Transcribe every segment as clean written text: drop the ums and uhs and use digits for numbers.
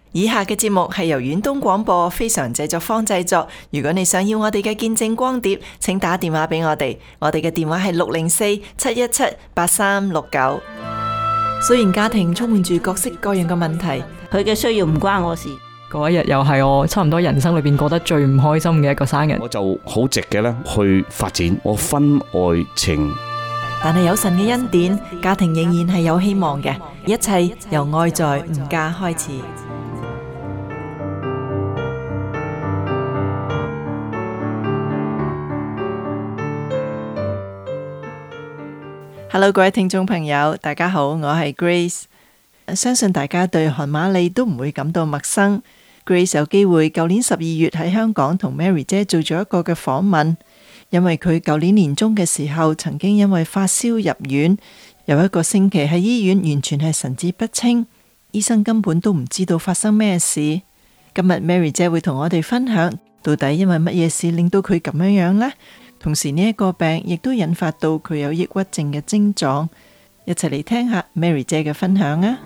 以下嘅節目係由遠東廣播非常製作坊製作。如果你想要我哋嘅見證光碟，請打電話俾我哋。我哋嘅電話係604-717-8369。雖然家庭充滿住各式各樣嘅問題， 佢嘅需要唔關我事。 嗰一日又係我差唔多人生裏邊過得最唔開心嘅一個生日。 我就好直嘅咧去發展我婚外情。 但係有神嘅恩典，家庭仍然係有希望嘅。一切由愛在吾家開始。Hello， 各位聽眾朋友，大家好，我係 Grace。相信大家對韓瑪麗都唔會感到陌生。Grace 有機會舊年12月喺香港同 Mary 姐做咗一個嘅訪問，因為佢舊年年中嘅時候曾經因為發燒入院，有一個星期喺醫院完全係神志不清，醫生根本都唔知道發生咩事。今日 Mary 姐會同我哋分享到底因為乜嘢事令到佢咁樣呢？同時呢一個病亦都引發到佢有抑鬱症嘅症狀，一齊嚟聽下 Mary 姐嘅分享啊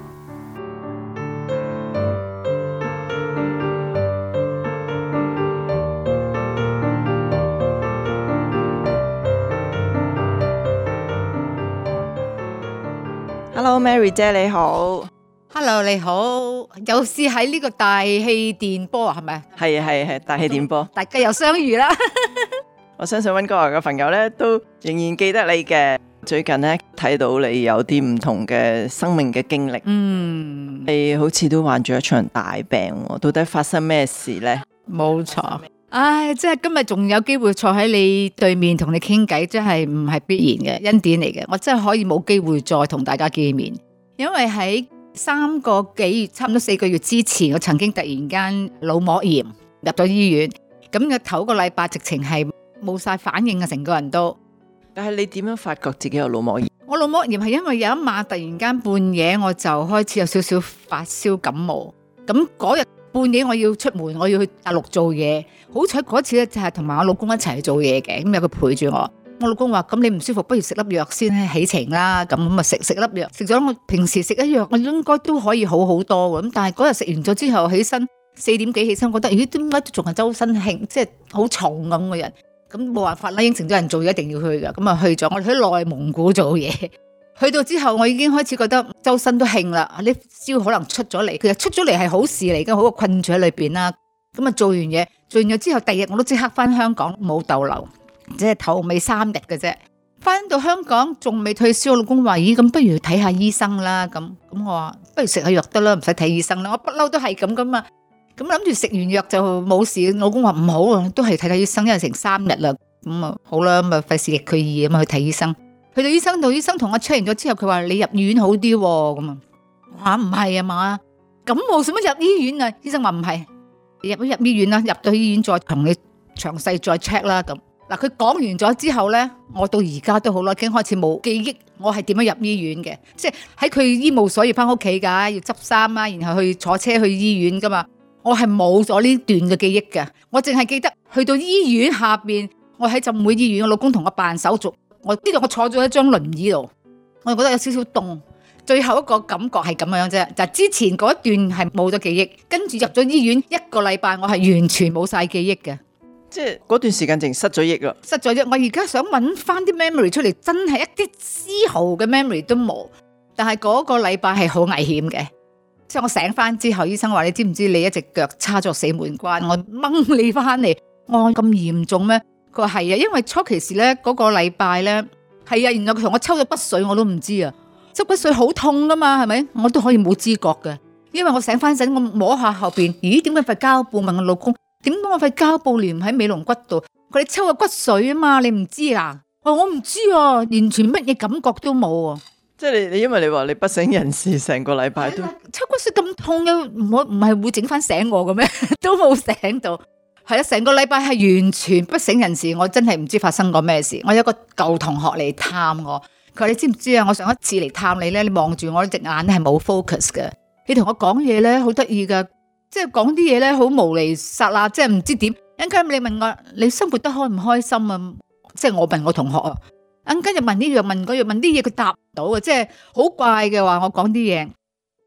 ！Hello Mary 姐你好。 Hello 你好，又是喺呢個大氣電波啊，係咪？ 係大氣電波， 大家又相遇啦。 我相信溫哥華嘅朋友咧都仍然記得你嘅。最近咧睇到你有啲唔同嘅生命嘅經歷，你好似都患住一場大病，到底發生咩事呢？ 冇錯，即係今日仲有機會坐喺你對面同你傾偈，真係唔係必然嘅恩典嚟嘅。我真係可以冇機會再同大家見面，因為喺3個幾月，差唔多4個月之前，我曾經突然間腦膜炎入咗醫院，咁嘅頭個禮拜直情係冇晒反應啊，成個人都。 但係你點樣發覺自己有腦膜炎？ 我腦膜炎係因為有一晚突然間半夜我就開始有少少發燒感冒，咁嗰日半夜我要出門，我要去大陸做嘢，好彩嗰次咧就係同埋我老公一齊去做嘢嘅，咁有佢陪住我。我老公話：咁你唔舒服，不如食粒藥先起程啦。咁啊食粒藥，食咗我平時食一藥，我應該都可以好好多。咁但係嗰日食完咗之後，起身4點幾起身，覺得咦點解仲係周身興，即係好重咁嘅人。咁冇辦法啦，應承咗人做嘢一定要去噶，咁啊去咗。我哋去內蒙古做嘢，去到之後我已經開始覺得周身都興啦，啲燒可能出咗嚟。其實出咗嚟係好事嚟嘅，好過困住喺裏邊啦。咁啊做完嘢之後，第二日我都即刻翻香港，冇逗留，即係頭尾3日嘅啫。翻到香港仲未退燒，我老公話：咦，咁不如去睇下醫生啦。咁我話不如食下藥得啦，唔使睇醫生啦。我不嬲都係咁噶嘛。咁諗住食完藥就冇事，老公話唔好啊，都係睇睇醫生，因為成3日啦。咁啊好啦，咁啊費事逆佢意咁啊去睇醫生。去到醫生度，醫生同我 check 完咗之後，佢話你入醫院好啲咁啊。話唔係啊嘛，感冒使乜入醫院啊？醫生話唔係，入醫院啦，入到醫院再同你詳細再 check 啦。咁嗱，佢講完咗之後咧，我到而家都好啦，已經開始冇記憶，我係點樣入醫院嘅？即係喺佢醫務所要翻屋企噶，要執衫啊，然後去坐車去醫院噶嘛。我係冇咗呢段嘅記憶嘅，我淨係記得去到醫院下邊，我喺浸會醫院，我老公同我辦手續，我知道我坐咗一張輪椅度，我覺得有少少凍，最後一個感覺係咁樣啫，就之前嗰一段係冇咗記憶，跟住入咗醫院1個禮拜，我係完全冇晒記憶嘅， 即係嗰段時間淨失咗憶啦， 失咗憶。我而家想揾翻啲 memory 出嚟，真係一啲絲毫嘅 memory 都冇，但係嗰個禮拜係好危險嘅。即係我醒翻之後，醫生話：你知唔知你一隻腳叉咗死門關？我掹你翻嚟，我話咁嚴重咩？佢話係啊，因為初期時咧嗰個禮拜咧係啊，然後佢同我抽咗骨髓，我都唔知啊。抽骨髓好痛噶嘛，係咪？我都可以冇知覺嘅，因為我醒翻陣，我摸下後邊，咦？點解塊膠布？問我老公點解我塊膠布連喺尾龍骨度？佢哋抽咗骨髓啊嘛，你唔知啊？我唔知啊，完全乜嘢感覺都冇啊！ 即係你因為你話你不省人事，成個禮拜都抽骨髓咁痛嘅，唔係會整翻醒我嘅咩？都冇醒到，係啊，成個禮拜係完全不省人事。我真係唔知發生過咩事。我有一個舊同學嚟探我，佢話你知唔知啊？我上一次嚟探你咧，你望住我隻眼咧係冇 focus 嘅。你同我講嘢咧好得意噶，即係講啲嘢咧好無厘撒啦，即係唔知點。一陣間你問我你生活得開唔開心啊？即係我問我同學啊。陣間就問呢樣問嗰樣，問啲嘢佢答唔到嘅，即係好怪嘅話我講啲嘢。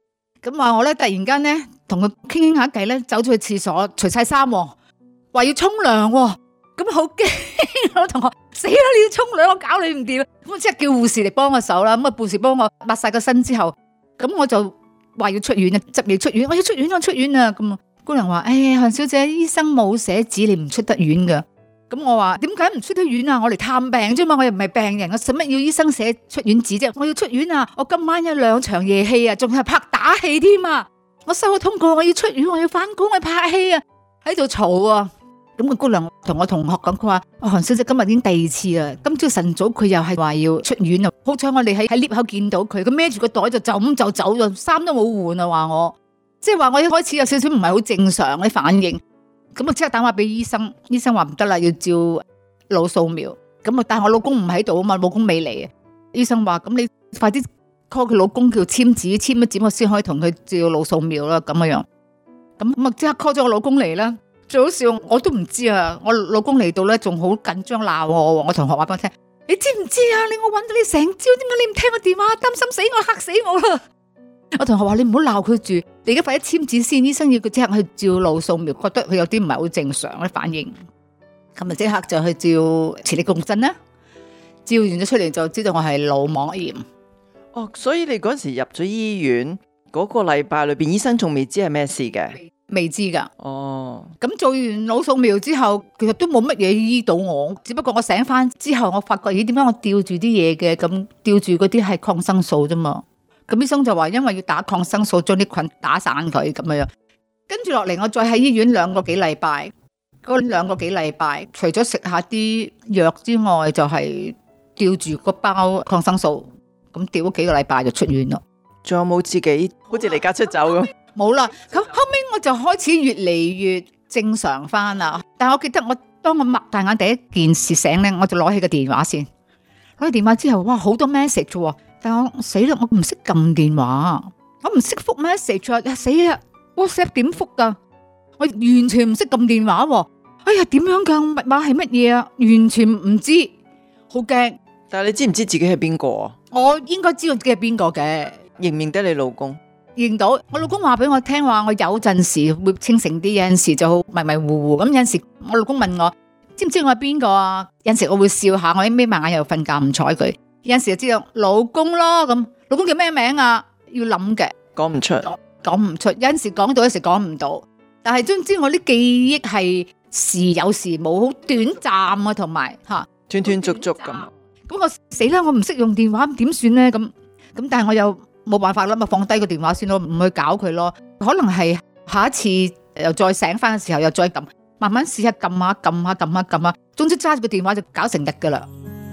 咁話我咧突然間咧同佢傾下偈咧，走咗去廁所，除晒衫，話要沖涼，咁好驚，我同學死啦！你要沖涼，我搞你唔掂，咁我即刻叫護士嚟幫我手啦。咁啊護士幫我抹晒個身之後，咁我就話要出院啊，執嘢出院，我要出院，我出院啊！咁姑娘話：，韓小姐，醫生冇寫紙，你唔出得院噶。咁我話：點解唔出得院啊？我嚟探病啫嘛，我又唔係病人，我使乜要醫生寫出院紙啫？我要出院啊！我今晚有2場夜戲啊，仲係拍打戲添啊！我收咗通告，我要出院，我要翻工，我要拍戲啊！喺度嘈啊！咁個姑娘同我同學講，佢話：，韓小姐今日已經第2次啦，今朝晨早佢又係話要出院啊！好彩我哋喺 lift 口見到佢，佢孭住個袋就咁就走咗，衫都冇換啊！話我，即係話我一開始有少少唔係好正常嘅反應。咁我即刻打話俾醫生，醫生話唔得啦，要照腦掃描。咁啊，但係我老公唔喺度啊嘛，老公未嚟啊。醫生話：，咁你快啲 call 佢老公叫簽紙，簽一紙我先可以同佢照腦掃描啦。咁樣，咁啊即刻 call 咗我老公嚟啦。最好笑，我都唔知啊。我老公嚟到咧，仲好緊張鬧我。我同學話俾我聽：，你知唔知啊？我搵到你成朝，點解你唔聽我電話？擔心死我，嚇死我啦！我同學話：你唔好鬧佢住，你而家快啲簽紙先。醫生要佢即刻去照腦掃描，覺得佢有啲唔係好正常嘅反應。咁啊即刻就去照磁力共振啦。照完咗出嚟就知道我係腦膜炎。 哦，所以你嗰時入咗醫院嗰個禮拜裏邊，醫生仲未知係咩事嘅？ 未知噶。 哦， 咁做完腦掃描之後，其實都冇乜嘢醫到我，只不過我醒翻之後，我發覺咦，點解我吊住啲嘢嘅？咁吊住嗰啲係抗生素啫嘛。咁醫生就話因為要打抗生素將啲菌打散佢咁樣。跟住落嚟，我再喺醫院2個幾禮拜。嗰2個幾禮拜，除咗食下啲藥之外，就係吊住個包抗生素。咁吊咗幾個禮拜就出院咯。 仲有冇自己好似離家出走咁？ 冇啦，咁後尾我就開始越嚟越正常翻啦。但係我記得當我擘大眼第一件事醒咧，我就攞起個電話先。攞起電話之後，哇，好多 message 喎！但係我死啦，我唔識撳電話，我唔識覆 message 啊！死啊 ！WhatsApp 點覆噶？我完全唔識撳電話喎！哎呀，點樣噶？密碼係乜嘢啊？完全唔知，好驚。 但係你知唔知自己係邊個啊？ 我應該知道自己係邊個嘅。 認唔認得你老公？ 認到，我老公話俾我聽話，我有陣時會清醒啲，有陣時就好迷迷糊糊。咁有陣時我老公問我知唔知我係邊個啊？有陣時我會笑下，我眯埋眼又瞓覺唔睬佢。有陣時就知道老公咯，咁老公叫咩名啊？要諗嘅， 講唔出， 講唔出。有陣時講到，有陣時講唔到。但係總之我啲記憶係時有時冇，好短暫啊，同埋吓斷斷續續咁。 咁我死啦！我唔識用電話，點算咧？咁但係我又冇辦法啦，咪放低個電話先咯，唔去搞佢咯。可能係下一次又再醒翻嘅時候，又再撳，慢慢試下撳下撳下撳下撳下，總之揸住個電話就搞成日噶啦。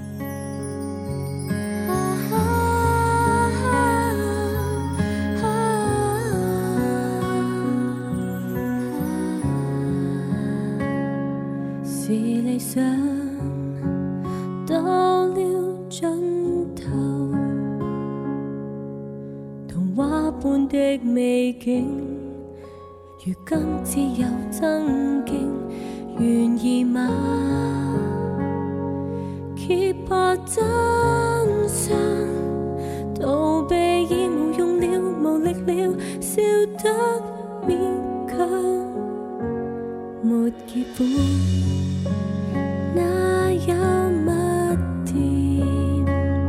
是理想到了盡頭，童話般的美景，如今只有曾經，願意嗎？揭破真相，逃避已無用了，無力了，笑得勉強，沒結果。哪有乜甜？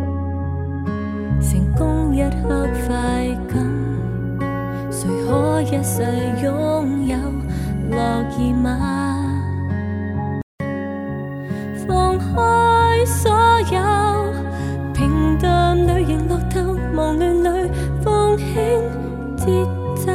成功一刻快感，誰可一世擁有？樂意嗎？放開所有，平淡裏仍落透，忙亂裏放輕節奏，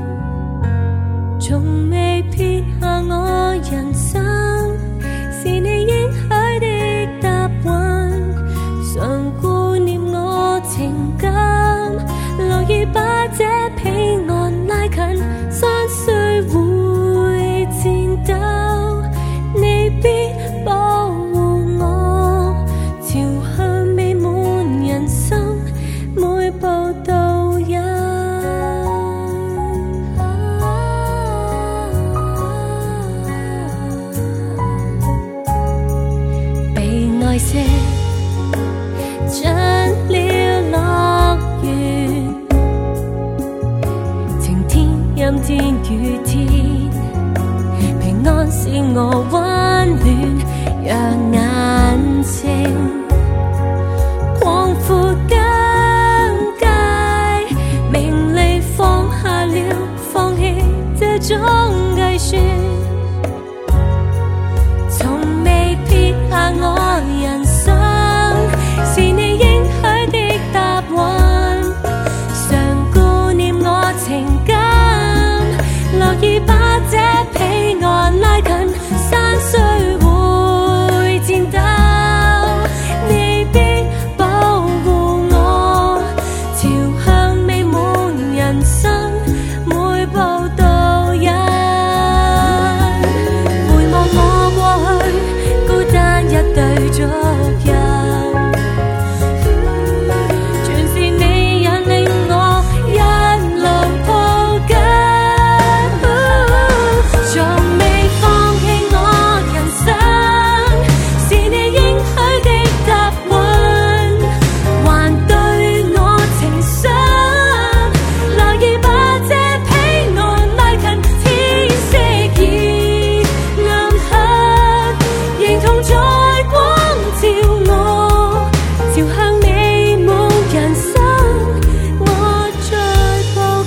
從未撇下我人生。是你應許的答案，常顧念我情感，樂意把這彼岸拉近，山雖會戰鬥，你必保護我，朝向美滿人生，每步都有。些進了樂園， 我溫暖，讓眼睛廣闊更界，名利放下了，放棄這種計算，從未撇下我人生，是你應許的答案，常顧念我情感，樂意把這彼岸拉近，山雖會戰鬥，你必保護我，朝向美滿人生每步導引。回望我過去，孤單一對足印，全是你引領我一路抱緊，從未放棄我人生，是你應許的答案，還對我情深，樂意把這彼岸拉近，天色已暗黑，認同在光照我，朝向美滿人生，我在步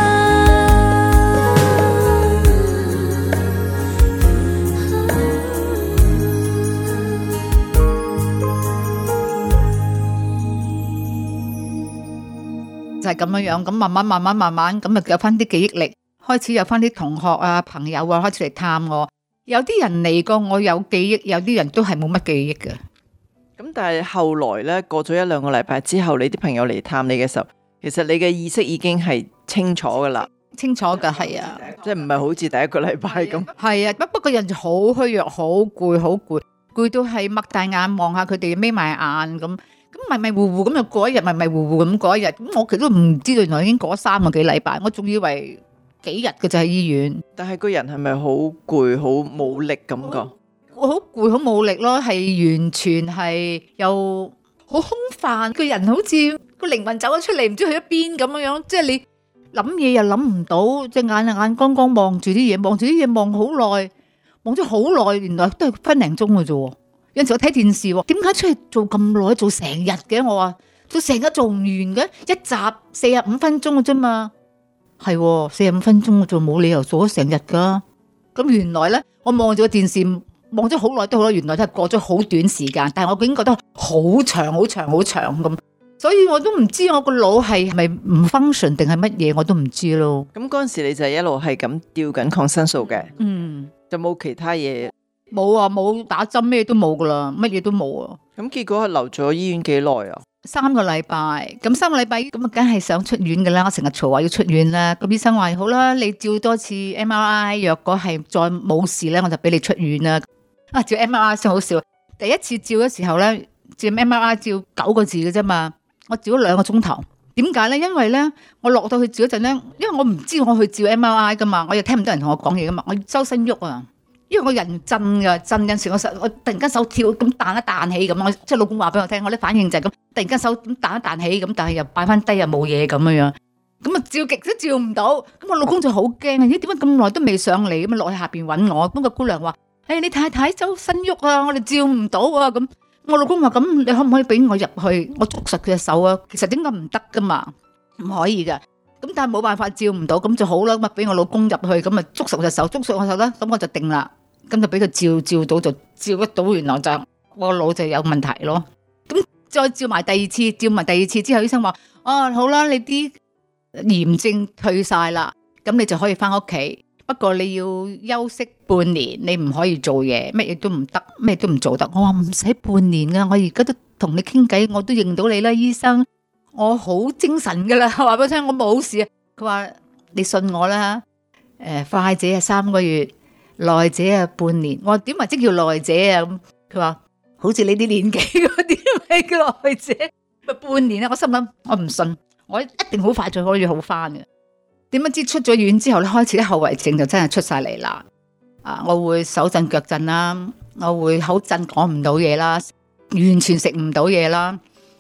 就係咁樣樣，咁慢慢咁啊有翻啲記憶力，開始有翻啲同學啊朋友啊開始嚟探我，有啲人嚟過我有記憶，有啲人都係冇乜記憶嘅。 咁但係後來咧，過咗1-2個禮拜之後，你啲朋友嚟探你嘅時候，其實你嘅意識已經係清楚噶啦， 清楚㗎，係啊， 即係唔係好似第一個禮拜咁。 係啊，不過人就好虛弱，好攰到係擘大眼望下佢哋，眯埋眼咁迷糊糊咁就過一日，迷糊糊咁過一日。咁我其實都唔知道，原來已經過咗3個幾禮拜，我仲以為幾日嘅就喺醫院。 但係個人係咪好攰、好冇力感覺？ 我好攰，好冇力咯，係完全係又好空泛，個人好似個靈魂走咗出嚟，唔知去咗邊咁樣樣。即係你諗嘢又諗唔到，隻眼光光望住啲嘢，望好耐，望咗好耐，原來都係分零鐘嘅啫。有陣時我睇電視，點解出去做咁耐，做成日嘅？我話做成日做唔完嘅，一集45分鐘嘅啫嘛。係45分鐘嘅，做冇理由做咗成日噶。咁原來咧，我望住個電視望咗好耐都好啦，原來都係過咗好短時間，但係我已經覺得好長咁，所以我都唔知我個腦係咪唔 function 定係乜嘢，我都唔知咯。 咁嗰陣時你就一路係咁吊緊抗生素嘅，就冇其他嘢。 冇啊，冇打針，咩都冇噶啦，乜嘢都冇啊。 咁結果係留咗醫院幾耐啊 ？3個禮拜，咁3個禮拜咁啊，梗係想出院噶啦。我成日嘈話要出院啦。咁醫生話好啦，你照多次 MRI， 若果係再冇事咧，我就俾你出院啦。啊，照 MRI 先好笑。第一次照嘅時候咧，照 MRI 照9個字嘅啫嘛，我照咗2個鐘頭。點解咧？因為咧，我落到去照嗰陣咧，因為我唔知我去照 MRI 噶嘛，我又聽唔到人同我講嘢噶嘛，我要周身喐啊。因為我人震噶，震陣時我突然間手跳咁彈一彈起咁，我即係老公話俾我聽，我啲反應就係咁，突然間手咁彈一彈起咁，但係又擺翻低又冇嘢咁樣，咁啊照極都照唔到，咁我老公就好驚啊！咦，點解咁耐都未上嚟？咁啊落去下邊揾我，咁個姑娘話：你太太周身喐啊，我哋照唔到啊！咁我老公話：咁你可唔可以俾我入去？我捉實佢隻手啊！其實點解唔得噶嘛？唔可以噶。咁但係冇辦法照唔到，咁就好啦。咁啊俾我老公入去，咁啊捉實我隻手，捉實我手啦，咁我就定啦。咁就俾佢照到就照得到，原來就我腦就有問題咯。咁再照埋第二次之後，醫生話：好啦，你啲炎症退晒啦，咁你就可以翻屋企。不過你要休息半年，你唔可以做嘢，乜嘢都唔得，咩都唔做得。我話唔使半年噶，我而家都同你傾偈，我都認到你啦，醫生，我好精神噶啦。我話俾佢聽，我冇事啊。佢話你信我啦，快者係3個月。耐者啊半年，我話點為之叫耐者啊？咁佢話好似你啲年紀嗰啲咪叫耐者，咪半年啊！我心諗我唔信，我一定好快就可以好翻嘅。點不知出咗院之後咧，開始啲後遺症就真係出晒嚟啦。我會手震腳震啦，我會口震講唔到嘢啦，完全食唔到嘢啦，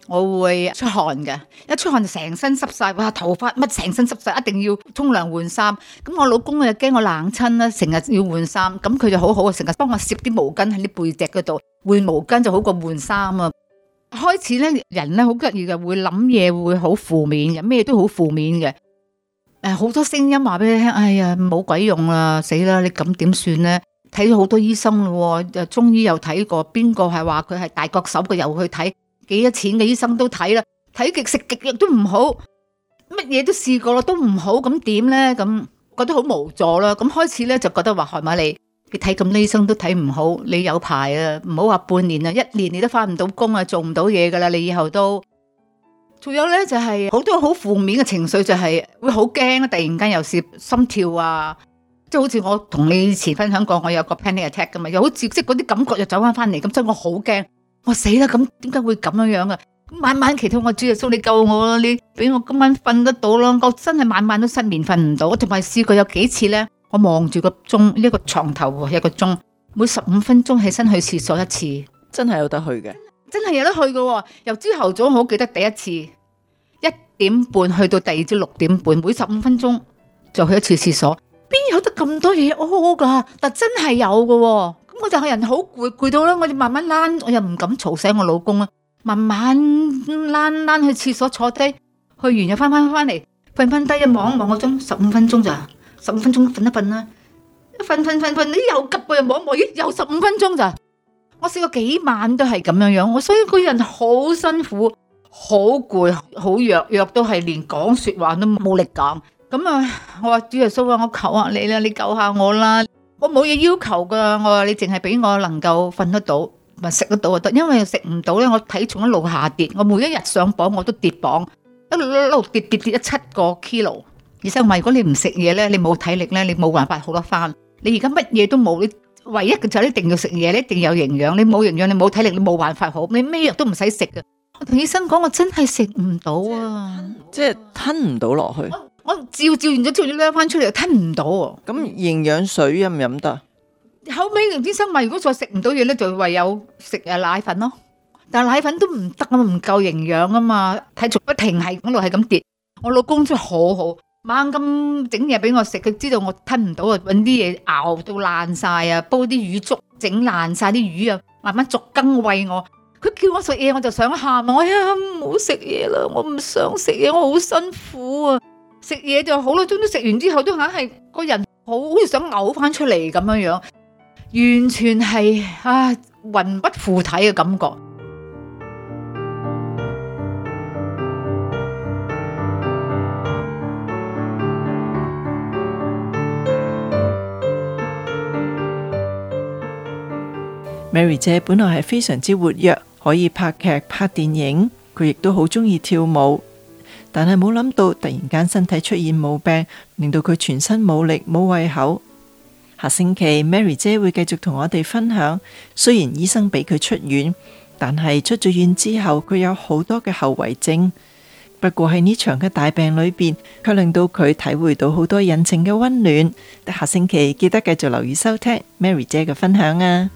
我會出汗嘅，一出汗就成身濕晒，哇頭髮乜成身濕晒，一定要沖涼換衫。咁我老公又驚我冷親啦，成日要換衫，咁佢就好好啊，成日幫我攝啲毛巾喺啲背脊嗰度，換毛巾就好過換衫啊。開始咧，人咧好得意嘅，會諗嘢會好負面嘅，咩都好負面嘅。好多聲音話俾你聽，哎呀冇鬼用啦，死啦！你咁點算咧？睇咗好多醫生咯，中醫又睇過，邊個係話佢係大國手嘅又去睇，幾多錢嘅醫生都睇啦，睇極食極藥都唔好，乜嘢都試過啦都唔好，咁點咧？咁覺得好無助啦。咁開始咧就覺得話韓瑪利，你睇咁多醫生都睇唔好，你有排啊，唔好話半年啊，1年你都翻唔到工啊，做唔到嘢噶啦，你以後都。仲有咧就係好多好負面嘅情緒，就係會好驚啊！突然間又是心跳啊，即係好似我同你以前分享過，我有個 panic attack 噶嘛，又好似即係嗰啲感覺又走翻嚟，咁所以我好驚，我死啦！咁點解會咁樣樣啊？晚晚祈禱我主耶穌，你救我啦！你俾我今晚瞓得到啦！我真係晚晚都失眠瞓唔到，我同埋試過有幾次咧，我望住個鐘，呢個床頭有個鐘，每15分鐘起身去廁所一次， 真係有得去嘅。 真係有得去嘅，由朝頭早我好記得第一次1點半去到第二朝6點半，每15分鐘就去一次廁所，邊有得咁多嘢屙噶？但真係有嘅，咁我就係人好攰到啦，我要慢慢躝，我又唔敢嘈醒我老公啊，慢慢躝去廁所坐低，去完又翻嚟，瞓低一望個鐘，15分鐘咋，15分鐘瞓一瞓啦，瞓，你又急又望，咦又15分鐘咋？我試過幾晚都係咁樣樣，我所以個人好辛苦，好攰，好弱都係連講說話都冇力講。咁啊，我話主耶穌啊，我求下你啦，你救下我啦，我冇嘢要求噶，我話你淨係俾我能夠瞓得到，咪食得到就得，因為食唔到咧，我體重一路下跌，我每一日上磅我都跌磅，一路跌咗7個 kilo。醫生話如果你唔食嘢咧，你冇體力咧，你冇辦法好得翻。你而家乜嘢都冇，你唯一嘅就係一定要食嘢，你一定有營養，你冇營養，你冇體力，你冇辦法好，你咩藥都唔使食嘅。我同醫生講，我真係食唔到啊， 即係吞唔到落去。 我照完咗之後要拎翻出嚟，又吞唔到啊。 咁營養水飲唔飲得？ 後尾醫生話如果再食唔到嘢咧，就唯有食奶粉咯。但係奶粉都唔得啊嘛，唔夠營養啊嘛，體重不停係嗰度係咁跌。我老公真係好好。猛咁整嘢俾我食，佢知道我吞唔到啊，搵啲嘢熬到爛晒啊，煲啲魚粥整爛晒啲魚啊，慢慢逐羹餵我。佢叫我食嘢，我就想喊啊！我唔好食嘢啦，我唔想食嘢，我好辛苦啊！食嘢就好啦，總之食完之後都硬係個人好似想嘔翻出嚟咁樣樣，完全係魂不附體嘅感覺。 Mary 姐本來係非常之活躍，可以拍劇拍電影，佢亦都好中意跳舞，但係冇諗到突然間身體出現毛病，令到佢全身冇力冇胃口。下星期 Mary 姐會繼續同我哋分享，雖然醫生俾佢出院，但係出咗院之後佢有好多嘅後遺症。不過喺呢場嘅大病裏邊，卻令到佢體會到好多人情嘅溫暖。下星期記得繼續留意收聽 Mary 姐嘅分享啊！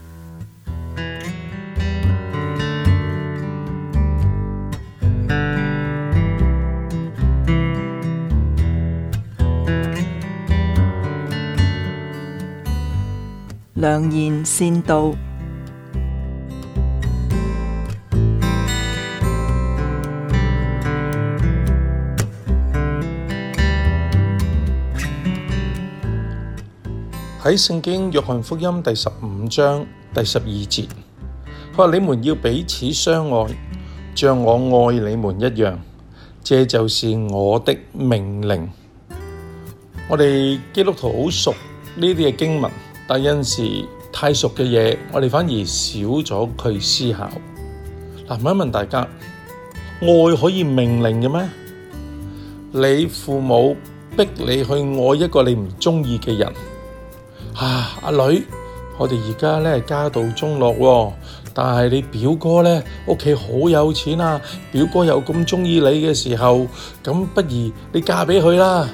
良言善道， 喺聖經約翰福音第15章第12節，佢話：你們要彼此相愛，像我愛你們一樣，這就是我的命令。我哋基督徒好熟呢啲嘅經文，但有陣時太熟嘅嘢，我哋反而少咗去思考。問一問大家，愛可以命令嘅咩？你父母逼你去愛一個你唔中意嘅人，阿女，我哋而家咧家道中落喎，但係你表哥咧屋企好有錢啊，表哥又咁中意你嘅時候，咁不如你嫁俾佢啦。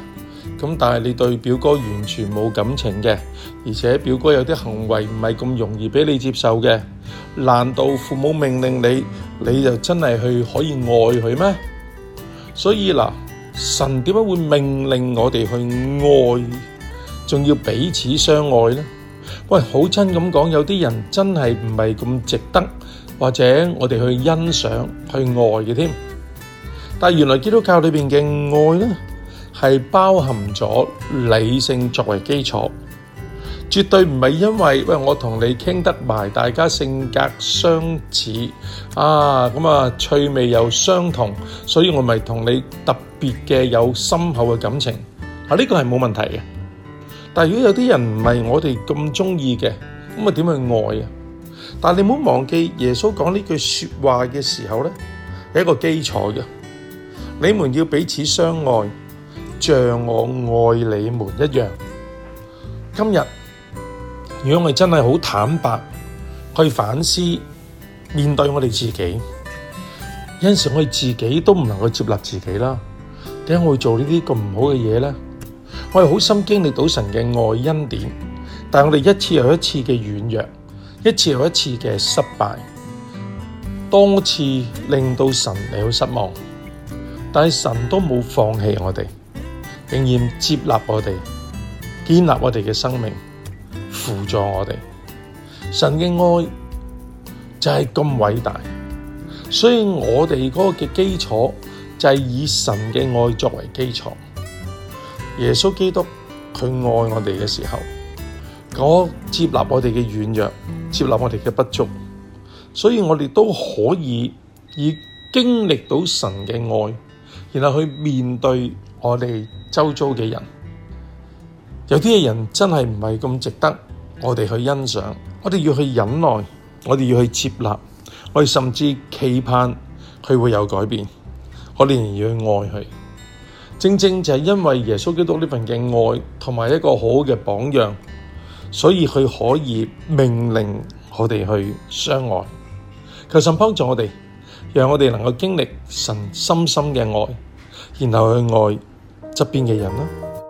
咁但係你對表哥完全冇感情嘅，而且表哥有啲行為唔係咁容易俾你接受嘅，難道父母命令你，你就真係可以愛佢咩？所以嗱，神點解會命令我哋去愛，仲要彼此相愛呢？喂，好真咁講，有啲人真係唔係咁值得，或者我哋去欣賞、去愛嘅添。但係原來基督教裏邊嘅愛呢，係包含咗理性作為基礎，絕對唔係因為我同你傾得埋，大家性格相似趣味又相同，所以我咪同你特別嘅有深厚嘅感情。呢個係冇問題嘅。但係如果有啲人唔係我哋咁中意嘅，咁點去愛啊？但係你唔好忘記耶穌講呢句說話嘅時候呢，有一個基礎嘅，你們要彼此相愛，像我愛你們一樣。今日如果我哋真係好坦白去反思面對我哋自己，有陣時我哋自己都唔能夠接納自己啦。點解我會做呢啲咁唔好嘅嘢呢？我哋好心經歷到神嘅愛恩典，但係我哋一次又一次嘅軟弱，一次又一次嘅失敗，多次令到神你好失望，但係神都冇放棄我哋，仍然接納我哋，建立我哋嘅生命，輔助我哋。神嘅愛就係咁偉大，所以我哋嗰個嘅基礎就係以神嘅愛作為基礎。耶穌基督佢愛我哋嘅時候，我接納我哋嘅軟弱，接納我哋嘅不足，所以我哋都可以以經歷到神嘅愛，然後去面對我哋周遭嘅人。有啲嘅人真係唔係咁值得我哋去欣賞，我哋要去忍耐，我哋要去接納，我哋甚至期盼佢會有改變，我哋仍然要去愛佢。正正就係因為耶穌基督呢份嘅愛同埋一個好好嘅榜樣，所以佢可以命令我哋去相愛。求神幫助我哋，讓我哋能夠經歷神深深嘅愛，然後去愛側邊嘅人啦。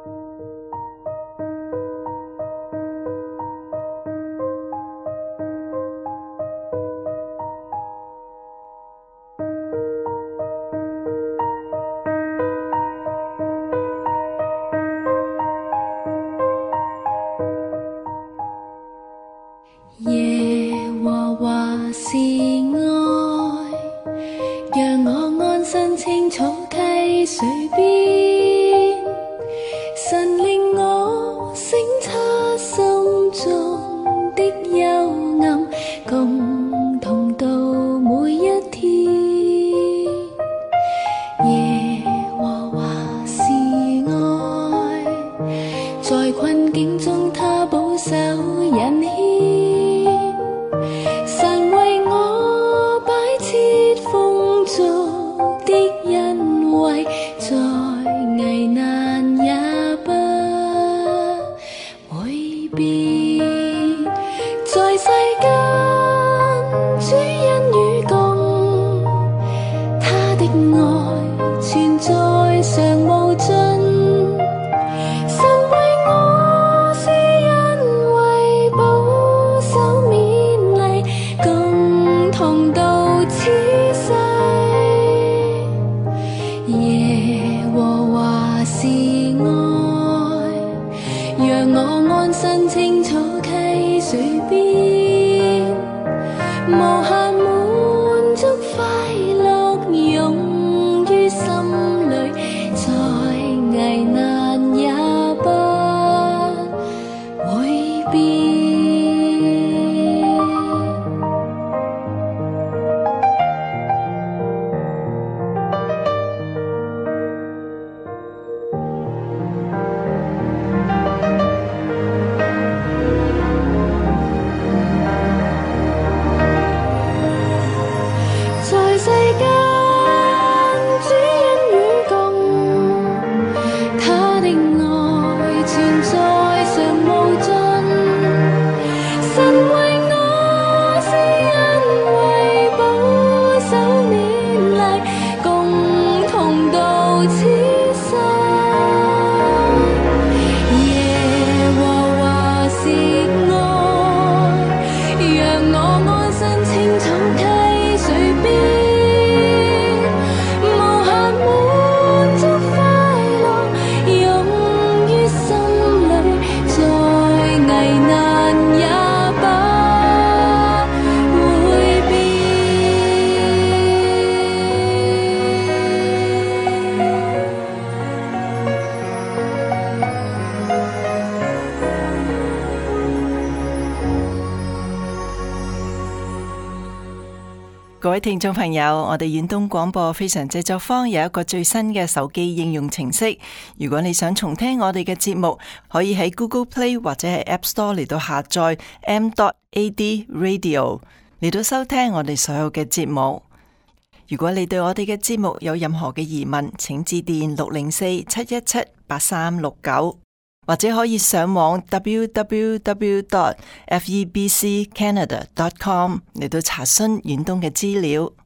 耶和華是愛，讓我安身青草溪水邊。神令我省察心中的幽暗，共同度每一天。耶和華是愛，在困境中他保守引牽。神為我擺設豐足的恩惠，在危難也不會變。在世間主恩與共，他的愛存在常無盡。神為我施恩惠，保守勉勵，共同度此世。耶和華是愛，讓我安身青草溪水邊，無限滿足快樂湧於心裏，在危難也不會變。 各位聽眾朋友，我哋遠東廣播非常製作坊有一個最新嘅手機應用程式，如果你想重聽我哋嘅節目，可以喺 Google Play 或者係 App Store 嚟到下載 m.ad radio 嚟到收聽我哋所有嘅節目。如果你對我哋嘅節目有任何嘅疑問，請致電604-717-8369，或者可以上網 www.febccanada.com 嚟到查詢遠東嘅資料。